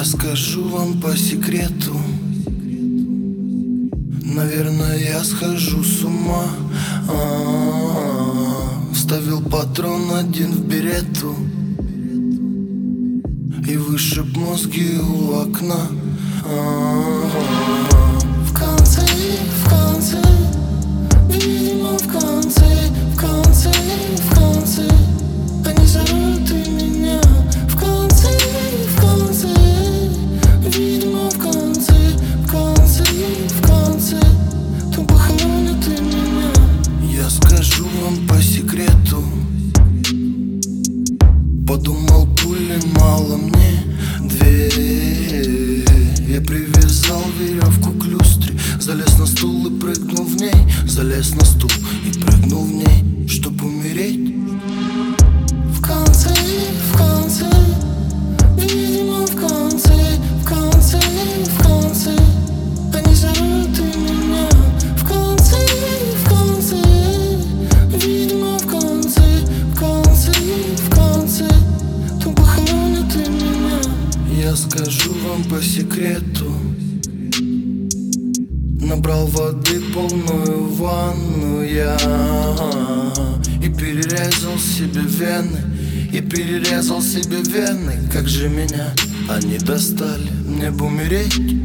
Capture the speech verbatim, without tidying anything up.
Я скажу вам по секрету, наверное, я схожу с ума. А-а-а. Вставил патрон один в берету и вышиб мозги у окна. А-а-а. В конце, в конце, видимо, в конце, в конце, в конце они зовут и меня. В конце, в конце, видимо, в конце, в конце, в конце то похоронят и меня. Я скажу вам по секрету, подумал, пули мало мне две. Я привязал веревку к люстре, залез на стул и прыгнул в ней. Залез на стул и прыгнул в ней, чтоб умереть. В конце, в конце, видимо, в конце, в конце, в конце они зовут и меня. В конце, в конце, видимо, в конце, в конце, в конце то похоронят и меня. Я скажу вам по секрету, набрал воды полную ванну я и перерезал себе вены, и перерезал себе вены. Как же меня они достали, мне бы умереть.